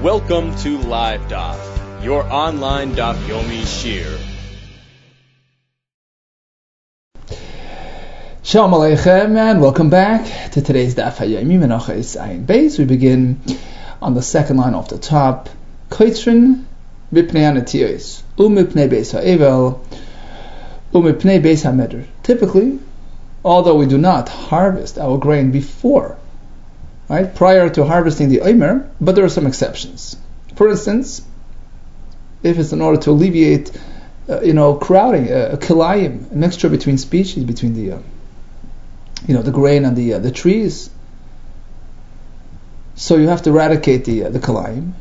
Welcome to Live Daf, your online Daf Yomi Shir. Shalom Aleichem, and welcome back to today's Daf Yomi Menachos Ayin Beis. We begin on the second line off the top. Koitrin Mipnei Anatiyos Umipnei Beis Ha'evel Umipnei Beis HaMeder. Typically, although we do not harvest our grain before, right, prior to harvesting the Omer, but there are some exceptions. For instance, if it's in order to alleviate, crowding, a kilayim, a mixture between species, between the, the grain and the trees, so you have to eradicate the kilayim.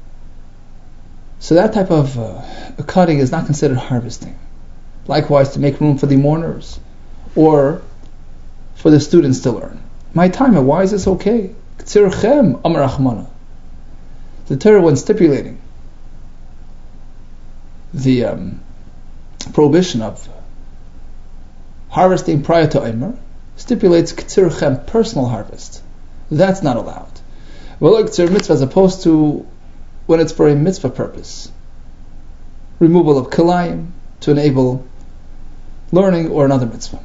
So that type of cutting is not considered harvesting. Likewise, to make room for the mourners or for the students to learn. My time, why is this okay? K'tzirchem amar Achmana. The Torah, when stipulating the prohibition of harvesting prior to Omer, stipulates k'tzirchem, personal harvest. That's not allowed. Well, k'tzir mitzvah, as opposed to when it's for a mitzvah purpose, removal of kilayim to enable learning or another mitzvah.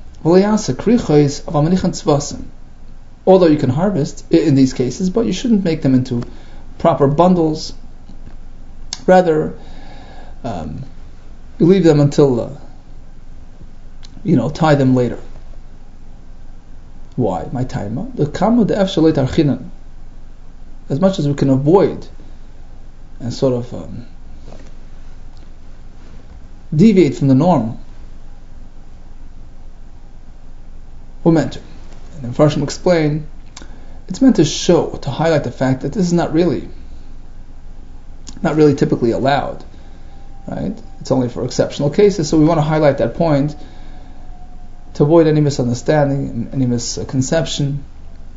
Although you can harvest in these cases, but you shouldn't make them into proper bundles. Rather, you leave them until, tie them later. Why? My time. As much as we can avoid and sort of deviate from the norm, we're meant to. And Farshim explain, it's meant to show, to highlight the fact that this is not really typically allowed, right? It's only for exceptional cases, so we want to highlight that point to avoid any misunderstanding, any misconception.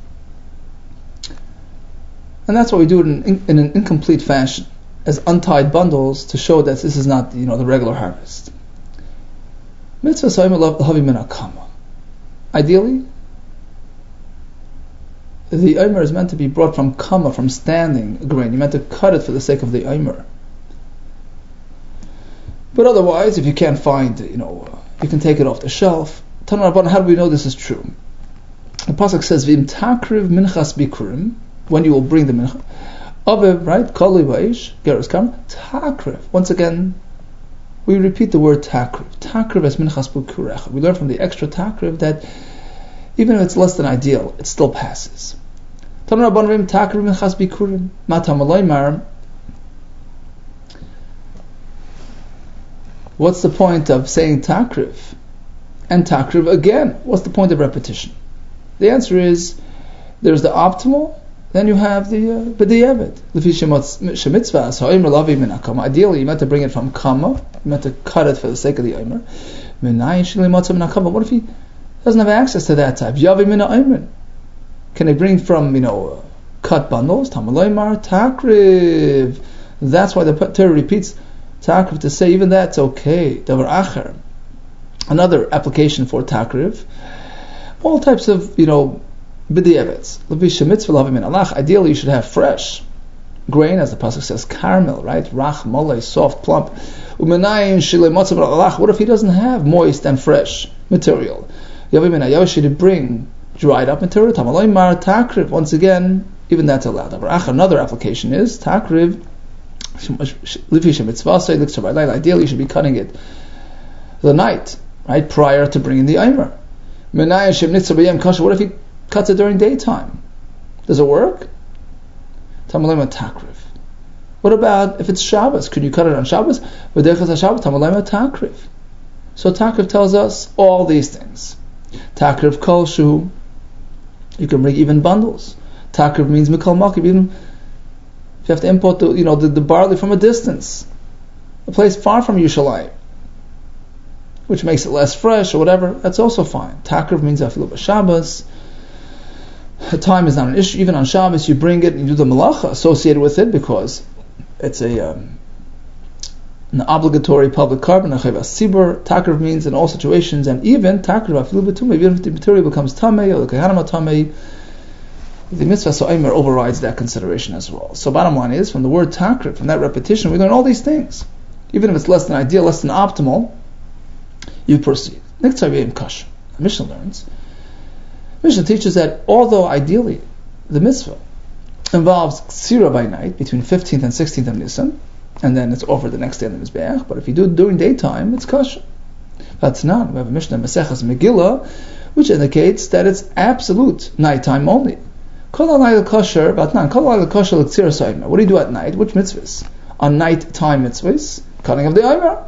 And that's why we do it in an incomplete fashion, as untied bundles, to show that this is not, the regular harvest. Mitzvah Sa'im L'havi Min HaKama. Ideally, the Omer is meant to be brought from kama, from standing grain. You're meant to cut it for the sake of the Omer. But otherwise, if you can't find, you can take it off the shelf. How do we know this is true? The pasuk says, "V'im takriv minchas bikurim," when you will bring the mincha. Aviv, right? Kali vaish geras kam takriv. Once again, we repeat the word takriv. Takriv as minchas bikurecha. We learn from the extra takriv that even if it's less than ideal, it still passes. What's the point of saying takriv and takriv again? What's the point of repetition? The answer is, there's the optimal, then you have the b'di'evet. Ideally, you meant to bring it from kama, you meant to cut it for the sake of the omer. What if he doesn't have access to that type? Can I bring from, cut bundles? Tamaloymar takriv. That's why the Torah repeats takriv, to say even that's okay. Davar acher. Another application for takriv. All types of, b'di'evets. Ideally, you should have fresh grain, as the pasuk says, caramel, right? Rach, mole, soft, plump. What if he doesn't have moist and fresh material? To bring dried up material, tamaloymar takriv. Once again, even that's allowed. Another application is takriv. Ideally, you should be cutting it the night, right, prior to bringing the Omer. What if he cuts it during daytime? Does it work? Tamaloymar takriv. What about if it's Shabbos? Could you cut it on Shabbos? Tamaloymar takriv. So takriv tells us all these things. Takriv kol shu. You can bring even bundles. Takriv means mikol makib. Even if you have to import the barley from a distance, a place far from Yerushalayim, which makes it less fresh or whatever, that's also fine. Takriv means afilu b'Shabbos. Time is not an issue. Even on Shabbos, you bring it and you do the malacha associated with it, because it's an obligatory public carbon. Takriv means in all situations, and even takriv afilu b'tumah, even if the material becomes tamei or the kahanim tamei, the mitzvah So'imer overrides that consideration as well. So bottom line is, from the word takrit, from that repetition, we learn all these things. Even if it's less than ideal, less than optimal, you proceed. Niktzar B'yom Kasher. The Mishnah learns. Mishnah teaches that although ideally the mitzvah involves ksira by night, between 15th and 16th of Nisan, and then it's over the next day on the Mizbeach, but if you do it during daytime, it's kasher. That's not. We have a Mishnah Maseches Megillah, which indicates that it's absolute nighttime only. What do you do at night? Which mitzvahs? On nighttime mitzvahs, cutting of the Eimer.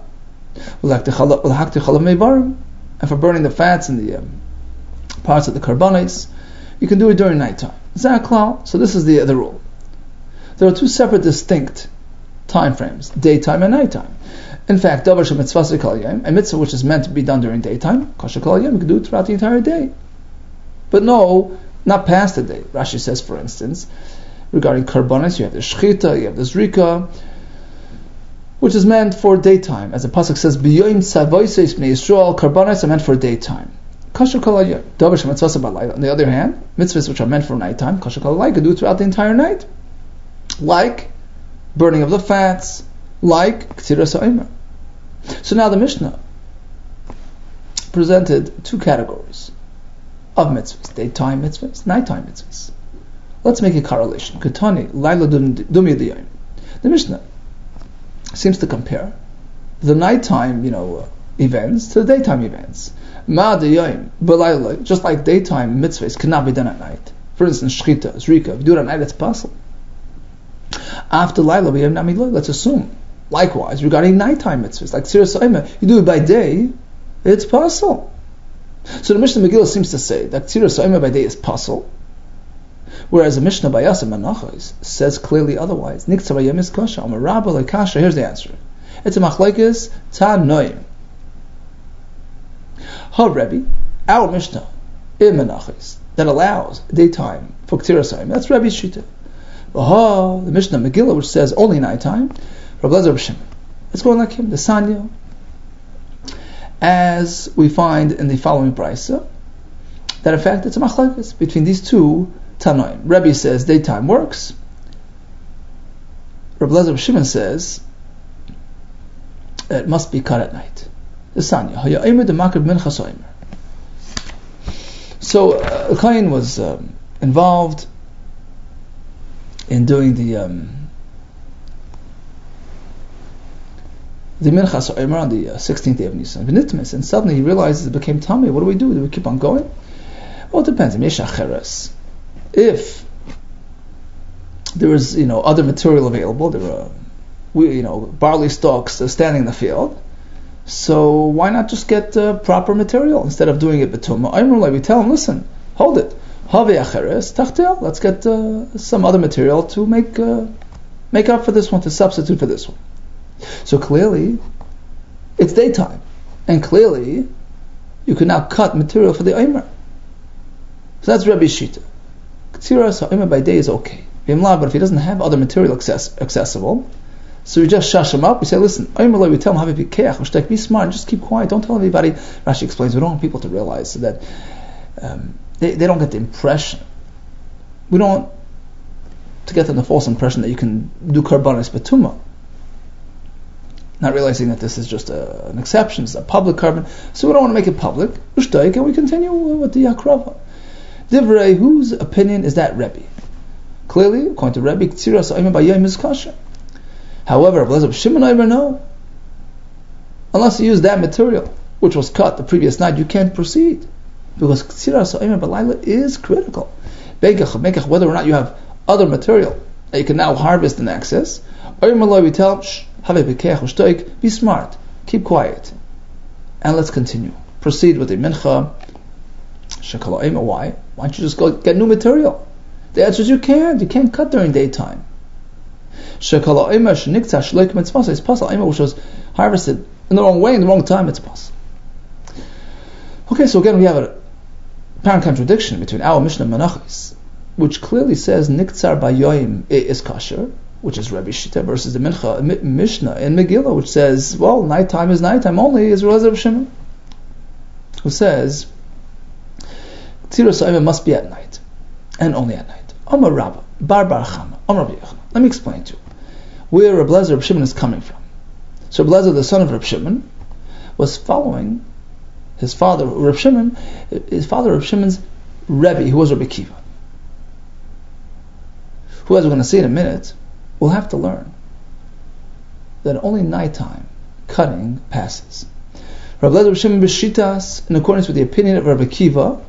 And for burning the fats and the parts of the karbanis, you can do it during nighttime. Zaklau. So this is the rule. There are two separate, distinct time frames: daytime and nighttime. In fact, a mitzvah which is meant to be done during daytime, you can do it throughout the entire day. But no, not past the day. Rashi says, for instance, regarding karbanis, you have the shchita, you have the zrika, which is meant for daytime. As the pasuk says, "B'yoyim tzavoyseis b'nei Yisrael," karbanis are meant for daytime. Kasher kol hayom. Davar shemitzvasa b'layla. On the other hand, mitzvahs which are meant for nighttime, kasher kol hayom, can do it throughout the entire night, like burning of the fats, like k'tiras ha'omer. So now the Mishnah presented two categories of mitzvahs: daytime mitzvahs, nighttime mitzvahs. Let's make a correlation. Ketani laila dumi diyayim. The Mishnah seems to compare the nighttime, events to the daytime events. Ma diyayim b'layla, just like daytime mitzvahs cannot be done at night. For instance, shchita, zrika. If you do it at night, it's possible. After laila b'yayim namiloy, let's assume. Likewise, regarding nighttime mitzvahs, like Tzira Sa'ima, you do it by day, it's possible. So the Mishnah Megillah seems to say that Tzira Sa'ima by day is possible, whereas the Mishnah Bayas and Menachos says clearly otherwise. Niktzar B'yom is kasha, Amar Rabba le'kasha. Here's the answer. It's a machlekes Tanoim. Ha Rebbe, our Mishnah in Menachos that allows daytime for Tzira Sa'ima. That's Rebbe's shita. But the Mishnah Megillah, which says only nighttime, Rabbi Lezer B'Shimon. It's going like him, the Sanya, as we find in the following brisa, that in fact it's a machlekes between these two Tanoim. Rebbe says daytime works. Rabbi Lezer B'Shimon says it must be cut at night. The Sanya. So Kain was involved in doing the Minchas Omer on the 16th day of Nisan, and suddenly he realizes it became tummy. What do we do? Do we keep on going? Well, it depends. If there is, other material available, there are, barley stalks standing in the field, so why not just get proper material instead of doing it betuma? We tell him, listen, hold it. Let's get some other material to make up for this one, to substitute for this one. So clearly, it's daytime, and clearly, you can now cut material for the Omer. So that's Rebbe's shita. K'tziras ha'omer by day is okay. But if he doesn't have other material accessible, so we just shush him up. We say, listen, Omer, we tell him, be smart, and just keep quiet. Don't tell anybody. Rashi explains, we don't want people to realize that they don't get the impression. We don't want to get them the false impression that you can do karbanis betuma, not realizing that this is just an exception, it's a public carbon. So we don't want to make it public. And we continue with the Yakrava. Divrei, whose opinion is that Rebbe? Clearly, according to Rebbe, K'tzira Sa'ima B'yom is kasher. However, Rabbi Lezer B'Shimon Omer, no. Unless you use that material, which was cut the previous night, you can't proceed. Because K'tzira Sa'ima B'layla is critical. Begach, whether or not you have other material that you can now harvest in excess, Omer, we tell him, be smart, keep quiet, and let's continue. Proceed with the mincha. Why? Why don't you just go get new material? The answer is you can't. You can't cut during daytime. It's possible. Which was harvested in the wrong way, in the wrong time, it's possible. Okay, so again we have a apparent contradiction between our Mishnah Menachos, which clearly says Niktzar B'Yoyim is kasher, which is Rebbe Shita, versus the Mishnah in Megillah, which says, well, nighttime is nighttime only, is Rabbi Lezer B'Shimon, who says Tzira Sa'ima must be at night. and only at night. Amar Rabba, Bar Bar Chama, Amar Rabbi Yochanan. Let me explain to you where Reb Lezer Reb Shimon is coming from. So Reb Lezer, the son of Reb Shimon, was following his father, Reb Shimon, his father Reb Shimon's Rebbe, who was Rabbi Kiva, who, as we're going to see in a minute, will have to learn that only nighttime cutting passes. Reb Lezer Reb Shimon B'Shitas, in accordance with the opinion of Rabbi Kiva,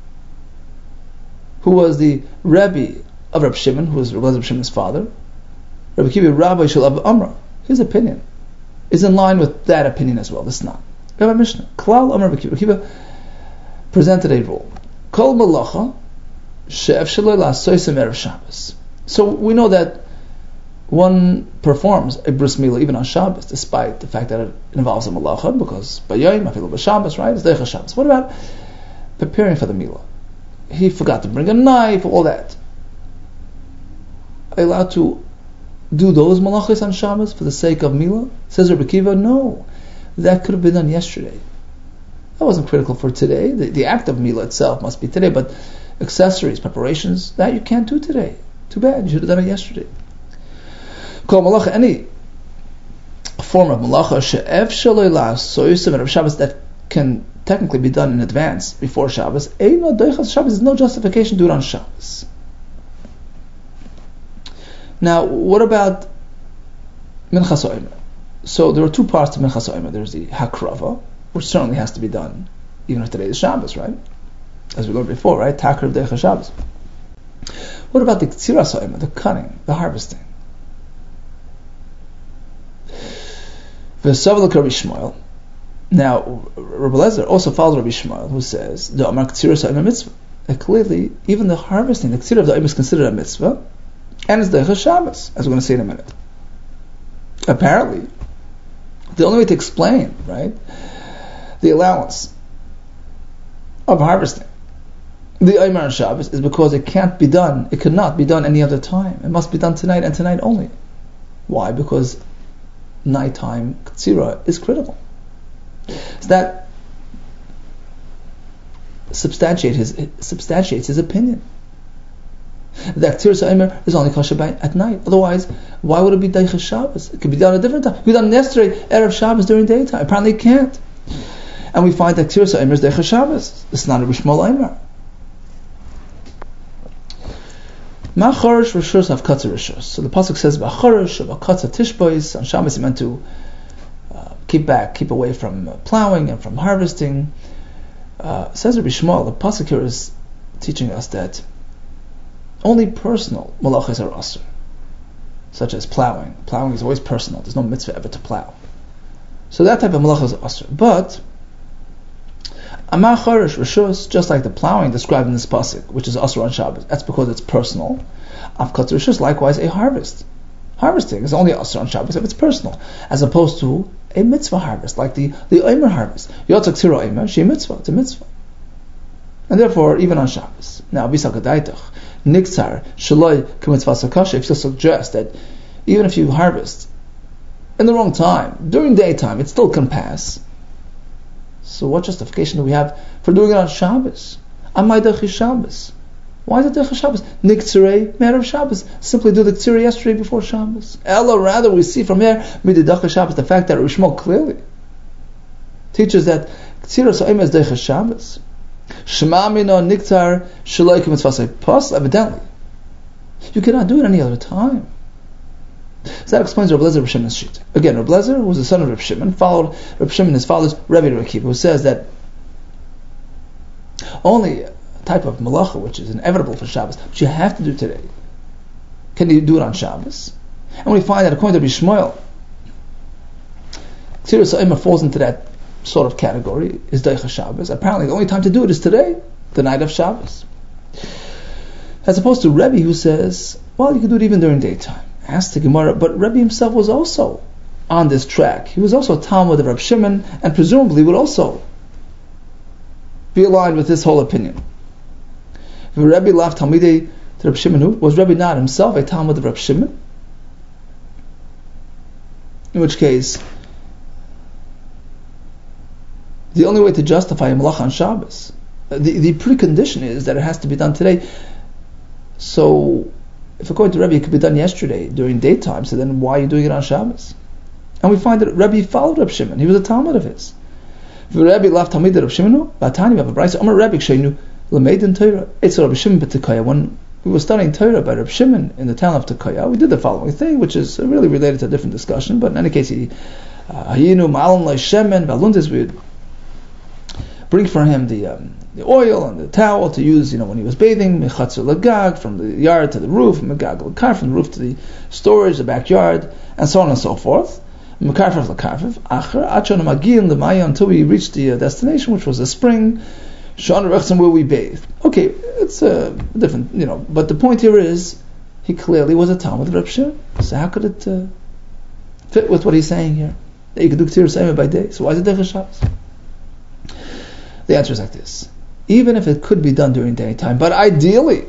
who was the Rebbe of Reb Shimon, who was Reb Lezer Reb Shimon's father, Rabbi Kiva Rabbi Shel Av Amra, his opinion is in line with that opinion as well. This is not. Rabbi Mishnah, Klal Amar Rabbi Kiva presented a rule. Kol malacha she'ef sheloi la'asoisem erev Shabbos. So we know that one performs a bris milah even on Shabbos, despite the fact that it involves a malacha, because b'yayim afilu b'Shabbos, right? It's deicha Shabbos. What about preparing for the milah? He forgot to bring a knife, all that. Are you allowed to do those malachos on Shabbos for the sake of milah? Says Rabbi Kiva, no. That could have been done yesterday. That wasn't critical for today. The act of milah itself must be today, but accessories, preparations, that you can't do today. Too bad, you should have done it yesterday. Kol malacha, any form of malacha, she'ef shaloi la'asoisem erev Shabbos, that can technically be done in advance, before Shabbos, eino doichas Shabbos, there's no justification to do it on Shabbos. Now, what about Minchas Omer? So there are two parts to Minchas Omer. There's the Hakrava, which certainly has to be done, even if today is Shabbos, right? As we learned before, right? Takar Deicha Shabbos. What about the Ktziras Omer, the cutting, the harvesting? V'sav Rabbi Shmuel. Now, Rabbi Lezer also follows Rabbi Shmuel, who says the Amar Ktziras Omer mitzvah. That clearly, even the harvesting, the Ktsira of the Omer is considered a mitzvah, and it's Deicha Shabbos, as we're going to see in a minute. Apparently, the only way to explain, right, the allowance of harvesting the Omer on Shabbos is because it can't be done, it cannot be done any other time. It must be done tonight and tonight only. Why? Because nighttime Ktsira is critical. So that substantiates his opinion. The Ktziras Omer is only kosher at night. Otherwise, why would it be Deicha Shabbos? It could be done at a different time. It could be done yesterday, Erev Shabbos, during daytime. Apparently it can't. And we find that Ktziras Omer is Deicha Shabbos. It's not a Rishmol Omer. Ma'charish Rishus Havkatza Rishus. So the pasuk says, Ma'charish Havkatza Tishbois. On Shabbos he meant to keep away from plowing and from harvesting. Says Rabbi Shmuel, the pasuk here is teaching us that only personal malachas are asur, such as plowing. Plowing is always personal. There's no mitzvah ever to plow. So that type of malachas are asur. But amar charish rishus, just like the plowing described in this pasuk, which is asur on Shabbos, that's because it's personal. Avkat rishus, likewise a harvest. Harvesting is only asur on Shabbos if it's personal, as opposed to a mitzvah harvest, like the Omer harvest. Yotzak tzira Omer, she mitzvah, it's a mitzvah. And therefore, even on Shabbos. Now, bisakadaitach. Niktzar, Shaloi, Kamitzvah Sakasha, if you suggest that even if you harvest in the wrong time, during daytime, it still can pass. So what justification do we have for doing it on Shabbos? Amai Dechi Shabbos. Why is it Dechi Shabbos? Niktzarei, Me'erev Shabbos. Simply do the Ktsira yesterday before Shabbos. Ella, rather, we see from here, Mididachi Shabbos, the fact that Rishmol clearly teaches that Ktsira Sa'im is Dechi Shabbos. Shema mino niktar shaloi k'mitzvasei pas. Evidently, you cannot do it any other time. So that explains Reb Lezer Reb Shimon's sheet. Again, Reb Lezer, who was the son of Reb Shimon, followed Reb Shimon, his father's Rebbe Reb Kiva, who says that only a type of malacha which is inevitable for Shabbos, which you have to do today, can you do it on Shabbos? And we find that according to Rabbi Shmuel, Ktziras Omer falls into that sort of category, is Deicha Shabbos. Apparently the only time to do it is today, the night of Shabbos. As opposed to Rebbe, who says, well, you can do it even during daytime. Ask the Gemara, but Rebbe himself was also on this track. He was also a Talmud of Reb Shimon, and presumably would also be aligned with this whole opinion. Rebbe left Talmidei to Reb Shimon, who was Rebbe not himself a Talmud of Reb Shimon? In which case, the only way to justify a malacha on Shabbos, the precondition is that it has to be done today, So, if according to Rebbe it could be done yesterday during daytime, so then why are you doing it on Shabbos? And we find that Rebbe followed Reb Shimon. He was a Talmud of his. Rebbe left Talmud Reb Shimon. Batani, we have a brayso. Amar Rebbe Ksheinu Lameidin Torah. It's Reb Shimon b'Tekaya. When we were studying Torah by Reb Shimon in the town of Tekaya, we did the following thing, which is really related to a different discussion. But in any case, Hayinu Ma'alon Leishemen Valundis, we would bring for him the oil and the towel to use, when he was bathing, Mechatzer Lagag, from the yard to the roof, Megag Lakar, from the roof to the storage, the backyard, and so on and so forth. Mekarfev Lakarfev, Acher, Achon Magin Lemaya, until we reached the destination, which was a spring, Shon Rechzim, where we bathed. Okay, it's different, but the point here is, he clearly was a Talmud of Reb Shimon. So how could it fit with what he's saying here? That you could do K'tir Seimer by day. So why is it Derech Shabbos? The answer is like this. Even if it could be done during daytime, but ideally,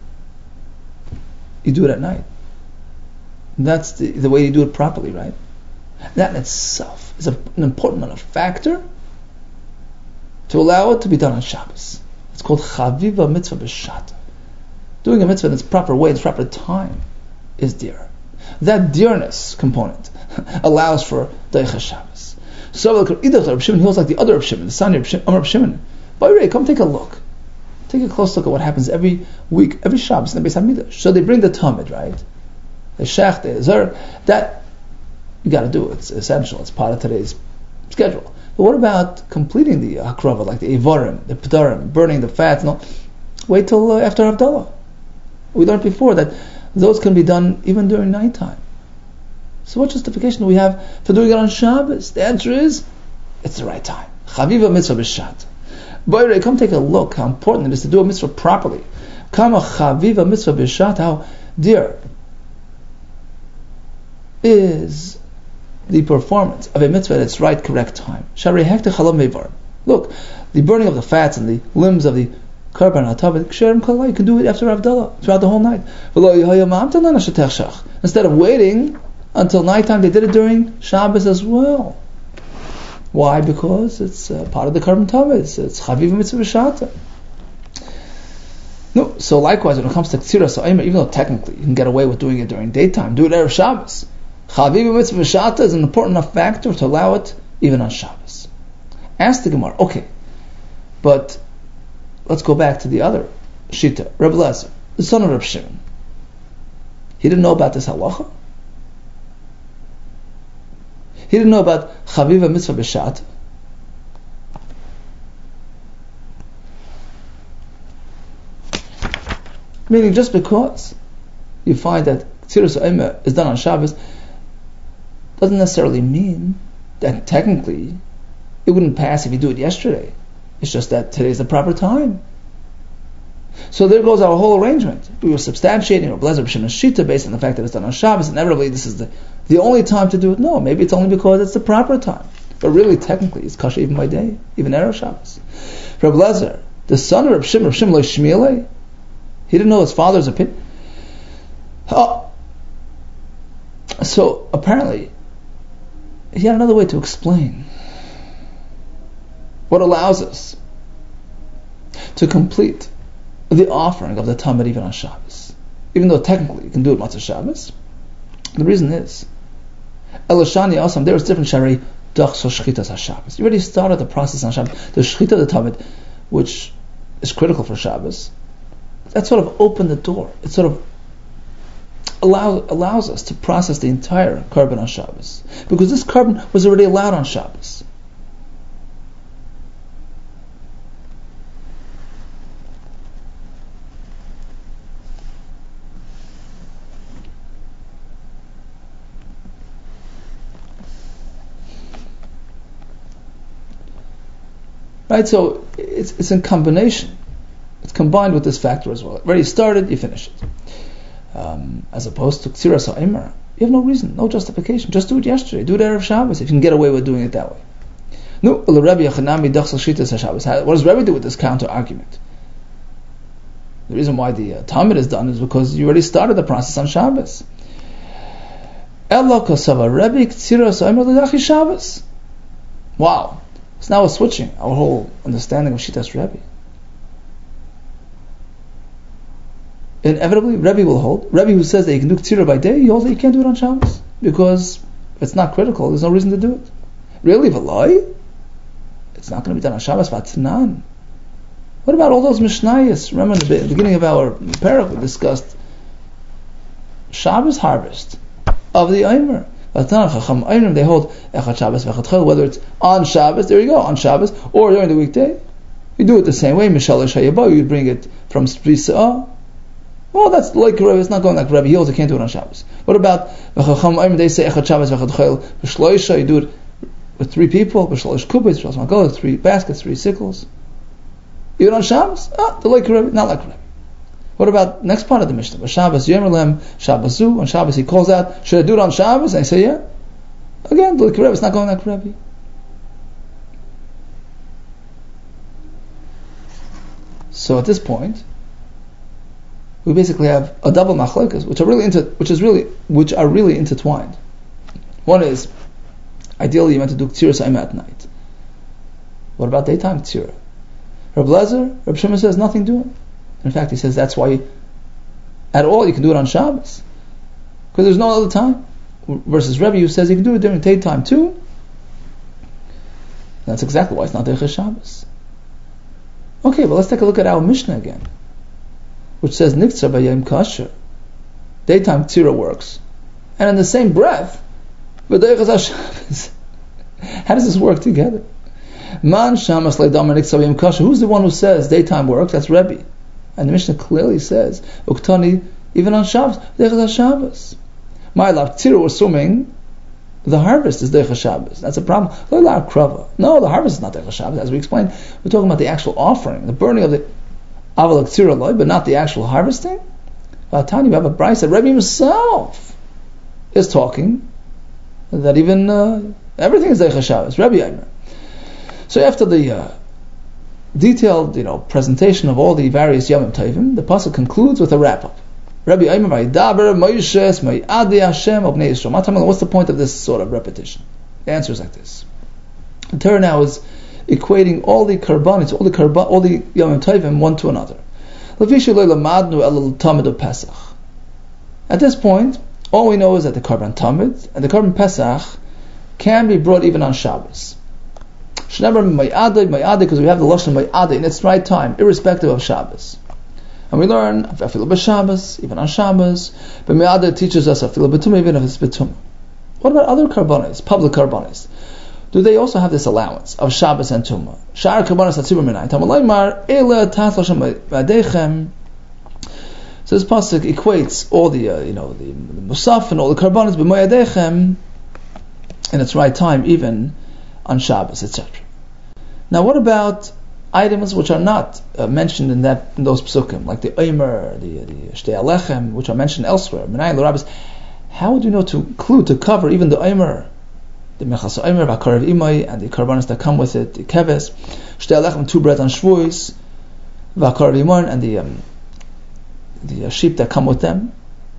you do it at night. That's the way you do it properly, right? That in itself is an important enough factor to allow it to be done on Shabbos. It's called Chaviva Mitzvah B'Shata. Doing a mitzvah in its proper way, its proper time, is dear. That dearness component allows for Derech Shabbos. So Reb Shimon, he was like the other Reb Shimon, the son of Reb Shimon. By the way, come take a look. Take a close look at what happens every week, every Shabbos in the Beis HaMikdash. So they bring the Talmud, right? The Shech, the Zer, that you got to do. It's essential. It's part of today's schedule. But what about completing the Hakrava, like the Evarim, the P'darim, burning the fats? No, wait till after Havdalah. We learned before that those can be done even during nighttime. So what justification do we have for doing it on Shabbos? The answer is, it's the right time. Chaviva mitzvah b'shat. Boy, come take a look how important it is to do a mitzvah properly. Kama chaviva mitzvah b'shat, how dear is the performance of a mitzvah at its right, correct time. Sharei hekte chalom ve'var. Look, the burning of the fats and the limbs of the karban hatavet ksherim kala. You can do it after Havdalah, throughout the whole night. Instead of waiting until nighttime, they did it during Shabbos as well. Why? Because it's part of the karban tavet. It's chaviv mitzvah b'shata. No, so likewise, when it comes to Ktsira Sa'ima, even though technically you can get away with doing it during daytime, do it Erev Shabbos. Chaviv mitzvah b'shata is an important enough factor to allow it even on Shabbos. Ask the Gemara, okay, but let's go back to the other Shita, Reb Lezer, the son of Reb Shimon. He didn't know about this halacha. He didn't know about Chaviva mitzvah b'shata. Meaning, just because you find that Ktsira Sa'ima is done on Shabbos doesn't necessarily mean that technically it wouldn't pass if you do it yesterday. It's just that today's the proper time. So there goes our whole arrangement. We were substantiating our Blazer B'Shem Shita based on the fact that it's done on Shabbos, and inevitably this is the only time to do it. No, maybe it's only because it's the proper time. But really, technically, it's kasha even by day, even Erev Shabbos. Reb Lezer, the son of Reb Shimon Lo Shmielei, he didn't know his father's opinion. Oh. So apparently, he had another way to explain what allows us to complete the offering of the Talmud even on Shabbos. Even though technically you can do it Matzah Shabbos. The reason is, Elashani Asam, there is different Sharei Dachso Shchitas HaShabbos. You already started the process on Shabbos. The Shchita of the Talmud, which is critical for Shabbos, that sort of opened the door. It sort of allows us to process the entire carbon on Shabbos. Because this carbon was already allowed on Shabbos. Right, so it's in combination. It's combined with this factor as well. Already started, you finish it. As opposed to Ktsira Sa'imah, you have no reason, no justification. Just do it yesterday. Do it Erev Shabbos if you can get away with doing it that way. No, what does Rebbe do with this counter argument? The reason why the Talmud is done is because you already started the process on Shabbos. Wow. So now we're switching our whole understanding of Shitas Rebbe. inevitably Rebbe will hold. Rebbe who says that you can do Ktsira by day, he holds that you can't do it on Shabbos. Because if it's not critical, there's no reason to do it. Really, V'loi? It's not going to be done on Shabbos, Vatnan. What about all those Mishnayos? Remember in the beginning of our parak we discussed Shabbos harvest of the Omer. They hold Echad Shabbos V'Echad Chol, whether it's on Shabbos, there you go, on Shabbos, or during the weekday. You do it the same way, Mishalesh Hayabah, you bring it from Sprisa'ah. Well, that's like Rebbe, it's not going like Rebbe, he also can't do it on Shabbos. What about V'Chacham Omer, they say Echad Shabbos V'Echad Chol, B'Shloisha, you do it with 3 people, B'Shloish Kubis, B'Shloish Magolah, 3 baskets, 3 sickles. Even on Shabbos? The like Rebbe, not like Rebbe. What about next part of the Mishnah? Shabbos Yemerlem, Shabbos Zu. On Shabbos he calls out, should I do it on Shabbos? And I say, yeah. Again, the like Rebbe, it's not going like Rebbe. So at this point, we basically have a double machlokas, which are really intertwined. One is, ideally you meant to do Ktsira Sa'im at night. What about daytime Ktsira? Reb Lezer, Reb Shimon says nothing doing. In fact, he says that's why at all you can do it on Shabbos. Because there's no other time. Versus Rebbe who says you can do it during daytime too. And that's exactly why it's not Deicha Shabbos. Okay, but let's take a look at our Mishnah again, which says Niktzar B'Yom Kasher. Daytime Tzira works. And in the same breath, B'Deicha Shabbos. How does this work together? Man Shamas Leidam Niktzar B'Yom Kasher. Who's the one who says daytime works? That's Rebbe. And the Mishnah clearly says, Uktani, even on Shabbos, Deicha Shabbos. My love, Tzira, assuming the harvest is Deicha Shabbos. That's a problem. No, the harvest is not Deicha Shabbos. As we explained, we're talking about the actual offering, the burning of the Aval Tzira Loi, but not the actual harvesting. Vatani, we have a brayso that Rebbe himself is talking that even everything is Deicha Shabbos. Rebbe Eimer. So after the detailed, presentation of all the various Yomim Tovim, the pasuk concludes with a wrap-up. Rabbi Eimer Vayidaber Moshe Ma'adei Hashem of Bnei Yisrael. What's the point of this sort of repetition? The answer is like this. The Torah now is equating all the karbanis, all the Yomim Tovim one to another. At this point, all we know is that the Karban Tamid and the Karban Pesach can be brought even on Shabbos. Shnever Ma'adei, because we have the Lashon Ma'adei in its right time, irrespective of Shabbos. And we learn Afilu b'Shabbos, even on Shabbos. But Me'adeh teaches us Afilu b'Tumah, even if it's b'Tumah. What about other karbanos, public karbanos? Do they also have this allowance of Shabbos and Tumah? Sha'ar karbanos atzibur minai. Tamalaymar ele tatloshem v'adechem. So this pasuk equates all the musaf and all the karbanos b'moyadechem in its right time, even on Shabbos, etc. Now, what about items which are not mentioned in those psukim, like the Omer, the Shtei Alechem, which are mentioned elsewhere? How would you know to include, to cover even the Omer, the Mechas Omer, V'Akarev Imai, and the karbanos that come with it, the Keves, Shtei Alechem, 2 bread on Shvuos, V'Akarev Imai, and the sheep that come with them?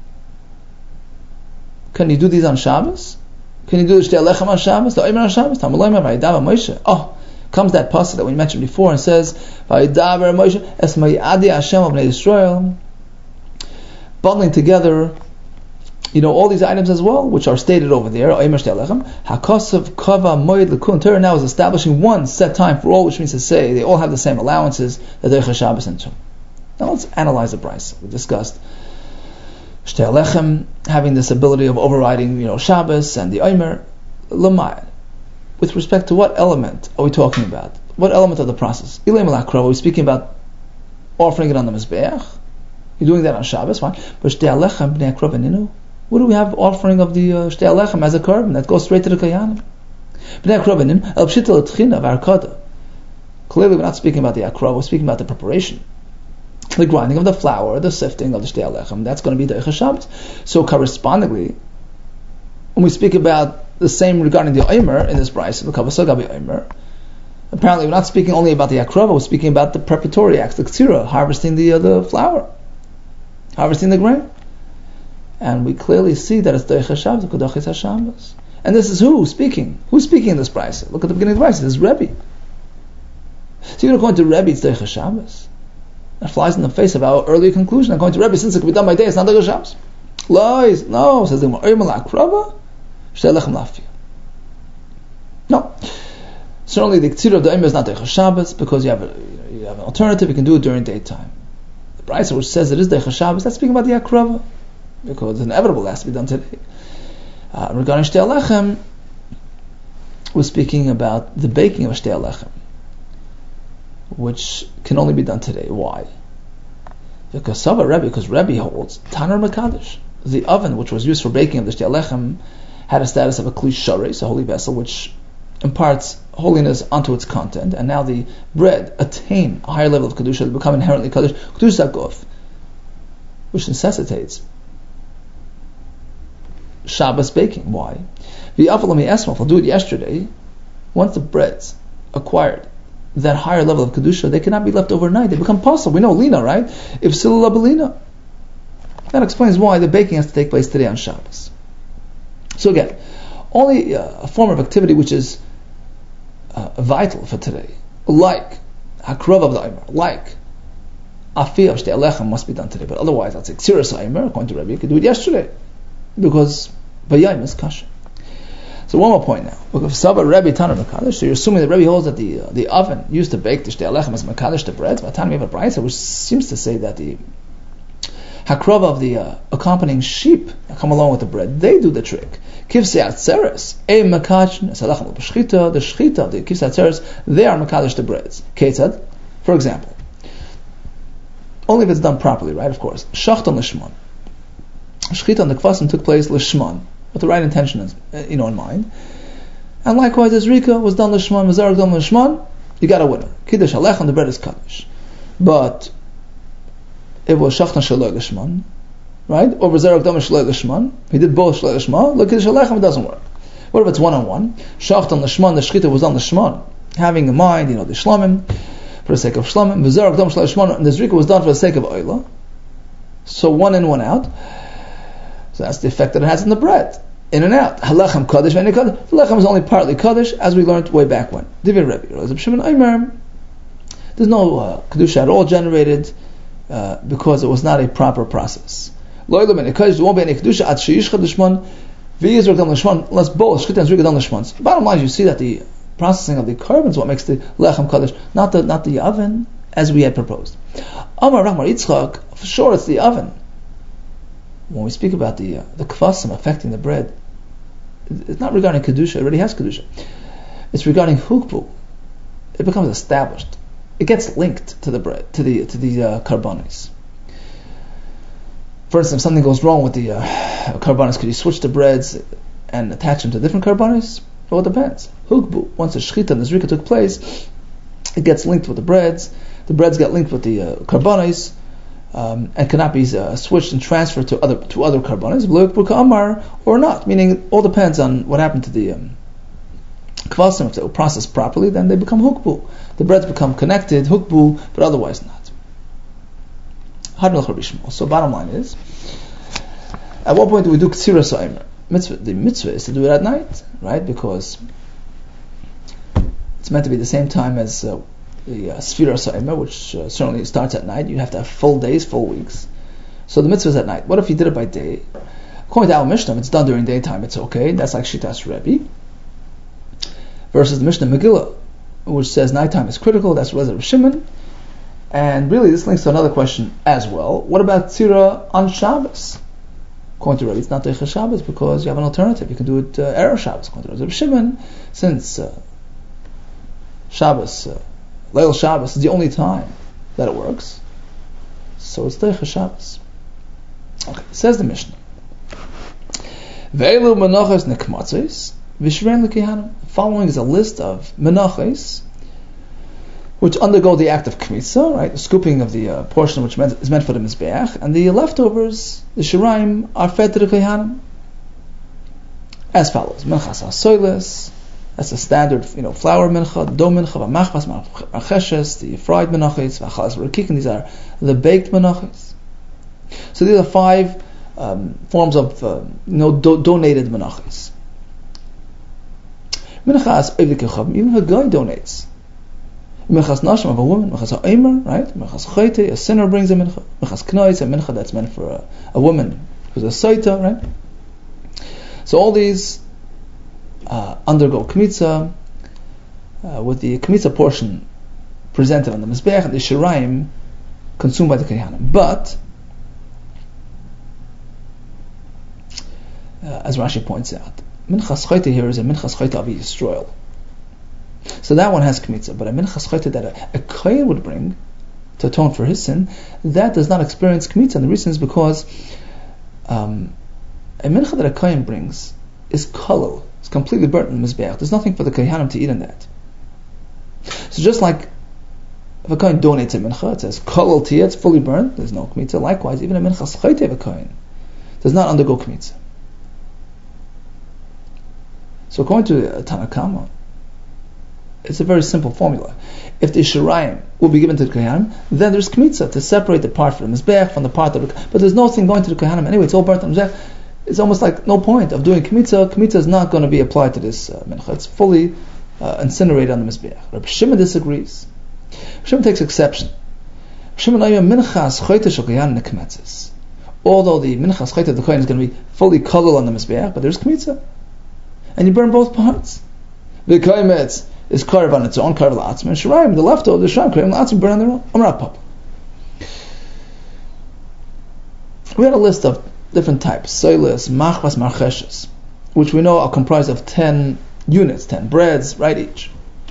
Can you do these on Shabbos? Can you do the Shtei Alechem on Shabbos, the Omer on Shabbos? Tamalayim Vayidaber Moshe. Comes that pasuk that we mentioned before and says, "Vayidaber Moshe es ma'adei Hashem of Bnei Yisrael," bundling together, all these items as well, which are stated over there. Hakosav kava moed lekun. Torah now is establishing one set time for all, which means to say they all have the same allowances, the Deicha Shabbos and Tum. Now let's analyze the brayso. We discussed Shtei Alechem having this ability of overriding, Shabbos and the Omer. L'mayad. With respect to what element are we talking about? What element of the process? Ilay Malakra, are we speaking about offering it on the Mizbeach? You're doing that on Shabbos, fine. But Shtei Alechem Bnei Akra V'Ninu? What do we have offering of the Shtei Alechem as a carbon? That goes straight to the Kayanim. Bnei Akra V'Ninu, El Pshita L'Tchina V'Arkada. Clearly we're not speaking about the Akra, we're speaking about the preparation. The grinding of the flour, the sifting of the Shtei Alechem, that's going to be Deicha Shabbos. So correspondingly, when we speak about the same regarding the Omer in this brayso, the Kavasog Gabi Omer, apparently we're not speaking only about the Akrava, we're speaking about the preparatory acts, the Ktsira, harvesting the flour, harvesting the grain. And we clearly see that it's Deicha Shabbos, Kodachis HaShabbos. And this is who speaking? Who's speaking in this brayso? Look at the beginning of the brayso, this is Rebbe. So even according to Rebbe, it's Deicha Shabbos. That flies in the face of our earlier conclusion. According to Rebbe, since it can be done by day, it's not Deicha Shabbos. Lies. No, says the Gemara. No. Certainly the Ktsira of the Omer is not Deicha Shabbos because you have an alternative, you can do it during daytime. The Brisa which says it is Deicha Shabbos, that's speaking about the Akrava, because it's inevitable, it has to be done today. Regarding Shtei Alechem, we're speaking about the baking of Shtei Alechem, which can only be done today. Why? Because Rebbe holds Taner Mekadosh. The oven which was used for baking of the Shtei Alechem had a status of a Kli Shareis, a holy vessel, which imparts holiness onto its content, and now the bread attain a higher level of Kedusha, they become inherently Kaddish, Kedusha Gof, which necessitates Shabbos baking. Why? I'll do it yesterday. Once the breads acquired that higher level of Kedusha, they cannot be left overnight. They become possible. We know Lina, right? If Silula Belina. That explains why the baking has to take place today on Shabbos. So again, only a form of activity which is vital for today, like Hakrav of the Omer, like Afiyah of Shtei Alechem must be done today. But otherwise, I'd say Ksiras Omer, according to Rebbe, you could do it yesterday, because Bayayim is kasha. So one more point now. Because Saba Rebbe Taner Mekadosh, so you're assuming that Rebbe holds that the oven used to bake the Shtei Alechem is Mekadosh the bread. By the time we have a Brisa which seems to say that the Hakrav of the accompanying sheep that come along with the bread, they do the trick. Kivsei Atzeres, a Mekach, Salachem B'Shchita, the Shchita of the Kivsei Atzeres, they are Mekadosh the breads. Ketzad, for example, only if it's done properly, right? Of course. Shachton Lishman. Shchita on the Kvasim took place Lishman, with the right intention in mind. And likewise, as Rika was done Lishman, Mazarek done Lishman, you got a winner. Kiddush Alechem, the bread is Kaddish. But it was Shachtan Shaloi Lishman, right? Or Zarek Dam Shaloi Lishman. He did both Shaloi Lishman. Look at Shalechem, it doesn't work. What if it's one-on-one? Shachtan Lishman, the Shchita was on Lishman, having in mind, the Shlomim, for the sake of Shlomim. Zarek Dam Shaloi Lishman, and the Zrika was done for the sake of Oila. So one in, one out. So that's the effect that it has in the bread. In and out. Halechem Kaddish, V'nei Kaddish. Halechem is only partly Kaddish, as we learned way back when. Divir Rebbe, Reb Shimon Omer, there's no Kedusha at all generated, because it was not a proper process. There won't be any kedusha at sheyish lishman v'yizrok dam lishman unless both shchita and zrika dam lishman. Bottom line is, you see that the processing of the carbon is what makes the lechem kaddish, not the oven as we had proposed. Amar Rachmar Yitzchak, for sure it's the oven. When we speak about the kvasim affecting the bread, it's not regarding kedusha. It already has kedusha. It's regarding hukbu. It becomes established. It gets linked to the bread, to the karbanis. For instance, if something goes wrong with the karbanis, could you switch the breads and attach them to different karbanis? Well, it depends. Hukbu, once the shchita and the zrika took place, it gets linked with the breads. The breads get linked with the karbanis, and cannot be switched and transferred to other karbanis, amar or not. Meaning, it all depends on what happened to the kvasim. If they were processed properly, then they become hukbu. The breads become connected, hukbu, but otherwise not. So bottom line is, at what point do we do Ksiras Omer? The mitzvah is to do it at night, right? Because it's meant to be the same time as the Sfiras Omer, which certainly starts at night. You have to have full days, full weeks. So the mitzvah is at night. What if you did it by day? According to our Mishnah, it's done during daytime, it's okay. That's like Shitas Rebbe. Versus the Mishnah Megillah, which says nighttime is critical. That's Reb Shimon. And really, this links to another question as well. What about Tzira on Shabbos? According to Rebbe, it's not Deicha Shabbos because you have an alternative. You can do it Erev Shabbos. According to Reb Shimon, since Shabbos, Leil Shabbos is the only time that it works, so it's Deicha Shabbos. Okay, says the Mishnah. Ve'elu menachos nekmatzos v'shrein l'kehanim. Following is a list of menachos which undergo the act of kmitza, right, the scooping of the portion which is meant for the mizbeach, and the leftovers, the shiraim, are fed to the kehanim as follows: minchas hasoiles, that's a standard, flour mincha, dough mincha, v'machmas marcheshes, the fried menachos, v'achalas v'rakikin, these are the baked menachos. So these are 5 forms of donated menachos. Minchas evdikechavim, even if a guy donates. Minchas nashim of a woman, minchas ha'omer, right? Minchas choite, a sinner brings a mincha. Minchas knois, a mincha that's meant for a woman who's a soita, right? So all these undergo kmitza, with the kmitza portion presented on the mizbeach and the shiraim consumed by the kohanim. But as Rashi points out, minchas choite here is a minchas choite of Yisrael. So that one has kmitza, but a minchas choite that a kohen would bring to atone for his sin, that does not experience kmitza. And the reason is because a mincha that a kohen brings is kolel. It's completely burnt in the mizbeach. There's nothing for the kohanim to eat in that. So just like if a kohen donates a mincha, it says kolel tiyah, it's fully burnt, there's no kmitza. Likewise, even a minchas choite of a kohen does not undergo kmitza. So according to Tanna Kama, it's a very simple formula. If the shirayim will be given to the kohanim, then there's kmitza to separate the part from the mizbeach from the part of the. But there's nothing going to the kohanim anyway. It's all burnt on the mizbeach. It's almost like no point of doing kmitza. Kmitza is not going to be applied to this mincha. It's fully incinerated on the mizbeach. Rabbi Shimon disagrees. Rabbi Shimon takes exception. Rabbi Shimon minchas choite shel kohanim nekmetzes. Although the minchas choite of the kohen is going to be fully kolel on the mizbeach, but there's kmitza, and you burn both parts. The kohemetz is karv on its own, karv la'atzim, and shirayim, the leftover, the shirayim, karv la'atzim, burn on their own. Amar Papa. We had a list of different types, soilis, machvas, marcheshes, which we know are comprised of 10 units, 10 breads, right, each.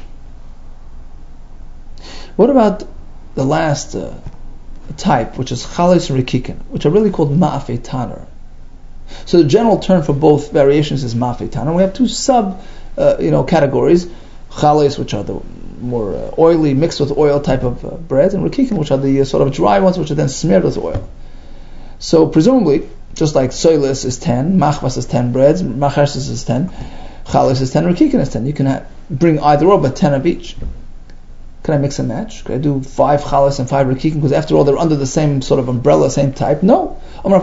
What about the last type, which is chalis and rikikin, which are really called ma'afei taner? So the general term for both variations is ma'afei taner. We have two sub categories, chalis, which are the more oily, mixed with oil type of breads, and rikikin, which are the sort of dry ones, which are then smeared with oil. So presumably, just like soilis is 10, machvas is 10 breads, marcheshes is 10, chalis is 10, rikikin is 10. You can bring either or, but 10 of each. Can I mix and match? Can I do 5 chalis and 5 rikikin? Because after all, they're under the same sort of umbrella, same type. No.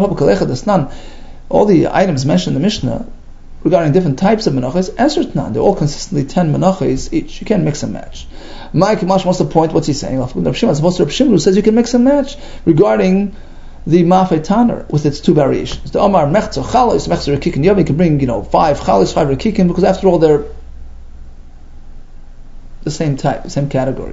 All the items mentioned in the Mishnah regarding different types of menachos, esrtnan, they're all consistently 10 menachos each. You can't mix and match. Mike Mash wants to point, what's he saying? As opposed to Reb Shimon, who says you can mix and match regarding the ma'afei taner with its two variations. The Omar mechza chalis, mechza rikikin. You can bring 5 chalis, 5 rikikin, because after all they're the same type, the same category.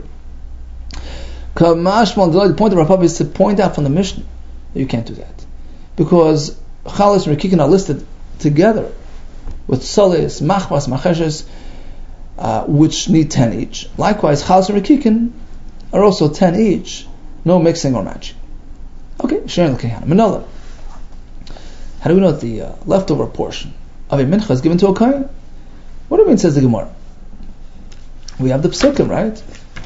The point of Rav Papa is to point out from the Mishnah that you can't do that, because chalis and rikikin are listed together with solis, machvas, macheshes, which need 10 each. Likewise, chalis and rikikin are also 10 each, no mixing or matching. Okay, sharing the kohanim. Manola. How do we know that the leftover portion of a mincha is given to a kohen? What do you mean, says the Gemara? We have the psukim, right?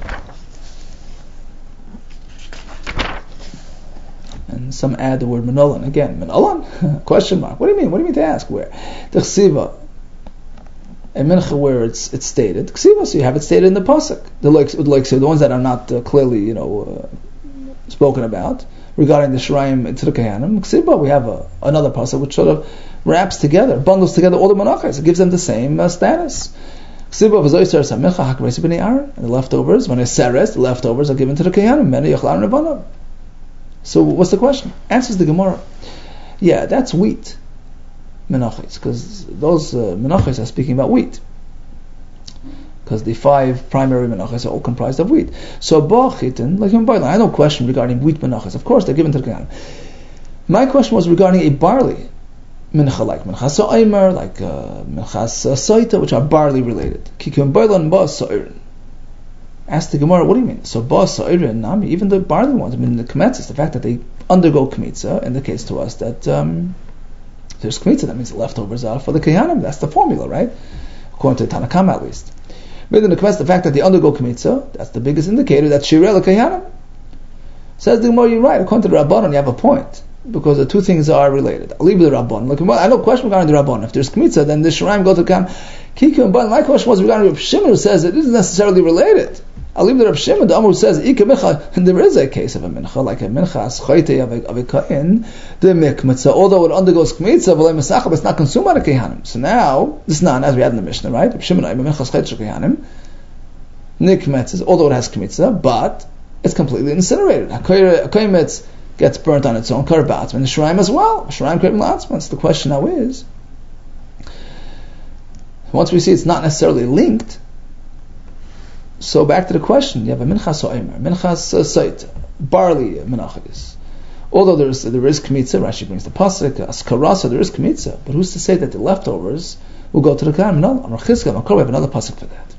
And some add the word manolan. Again, manolan? Question mark. What do you mean? What do you mean to ask? Where? The chsiva, a mincha where it's stated. Chsiva, so you have it stated in the pasuk. The ones that are not clearly, spoken about regarding the shirayim to the kohanim. Chsiva, we have another pasuk which sort of wraps together, bundles together all the menachos. It gives them the same status. And the leftovers, when it's seres, the leftovers are given to the kohanim. So what's the question? Answers the Gemara. Yeah, that's wheat menachos, because those menachos are speaking about wheat, because the 5 primary menachos are all comprised of wheat. So ba'achitin, like in Bailan, I have no question regarding wheat menachos. Of course, they're given to the kohanim. My question was regarding a barley mincha, like minchas ha'omer, like minchas soita, which are barley related. Kikum bailan ba'as sa'irin. Ask the Gemara, what do you mean? So ba'as sa'irin, nami, even the barley ones, the kmetzes, the fact that they undergo kmitza indicates to us that there's kmitza, that means the leftovers are for the kohanim. That's the formula, right? According to Tanna Kama at least. But in the kmetz, the fact that they undergo kmitza, that's the biggest indicator that shirei l'kohanim. Says the Gemara, you're right. According to the Rabbanon, you have a point, because the two things are related. I'll leave the Rabban. Look, I have no question regarding the Rabban. If there's kmitza, then the shiraim go to Kam. My question was regarding Reb Shimon, who says it isn't necessarily related. I'll leave the Reb Shimon, the Amr, who says Ika Mincha, and there is a case of a mincha, like a mincha as choite of a kohen, the mikmitza, although it undergoes kmitza, but it's not consumed by the kohanim. So now, this is not as we had in the Mishnah, right? Reb Shimon, mincha as choite kohanim. nikmetzes, although it has kmitza, but it's completely incinerated. A koimetz gets burnt on its own, karbatzman, and the shraim as well. Shraim krevim latzman. So the question now is, once we see it's not necessarily linked, so back to the question, you have a minchas ha'omer, minchas saita, barley menachos. Although there is kmitza, Rashi brings the pasuk, askarasa, there is kmitza, but who's to say that the leftovers will go to the Kohanim? No, Amar Chizkiah, Makor, we have another pasuk for that.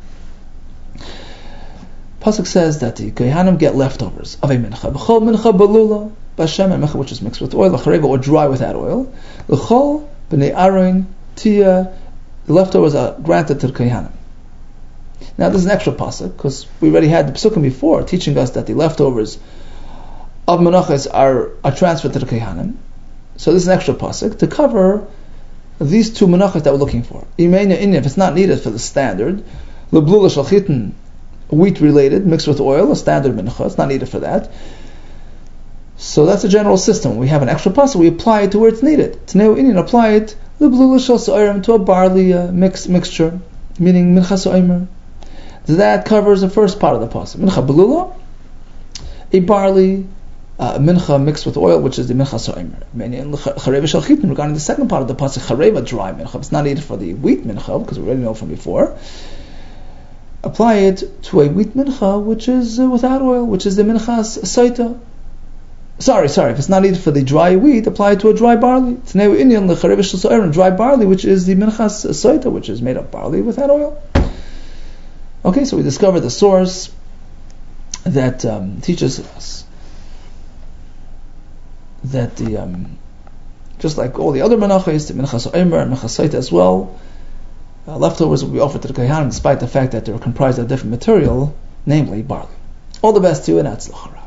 Pasuk says that the Kohanim get leftovers of a mincha. B'chol mincha balula, b'shem, and mincha which is mixed with oil, l'chareva, or dry without oil. L'chol b'nei aron tia, the leftovers are granted to the Kohanim. Now this is an extra pasuk, because we already had the pasukim before teaching us that the leftovers of menachos are transferred to the Kohanim. So this is an extra pasuk to cover these two menachos that we're looking for. If it's not needed for the standard, leblula shalchitin, wheat related, mixed with oil, a standard mincha, it's not needed for that. So that's a general system. We have an extra pasuk, we apply it to where it's needed. Tneu inin, apply it leblula shal sa'orim, to a barley mixture, meaning mincha sa'omer. That covers the first part of the pasuk. Mincha belula, a barley mincha mixed with oil, which is the mincha sa'omer. Chareva shal chitin, regarding the second part of the pasuk, chareva dry mincha, it's not needed for the wheat mincha, because we already know from before. Apply it to a wheat mincha, which is without oil, which is the minchas saita. Sorry, if it's not needed for the dry wheat, apply it to a dry barley. Tneu inyan lechareva shel sa'orim, dry barley, which is the minchas saita, which is made of barley without oil. Okay, so we discovered the source that teaches us that the just like all the other menachos, the minchas ha'omer and minchas saita as well, leftovers will be offered to the Kohanim despite the fact that they are comprised of different material, namely barley. All the best to you, and Atzlach.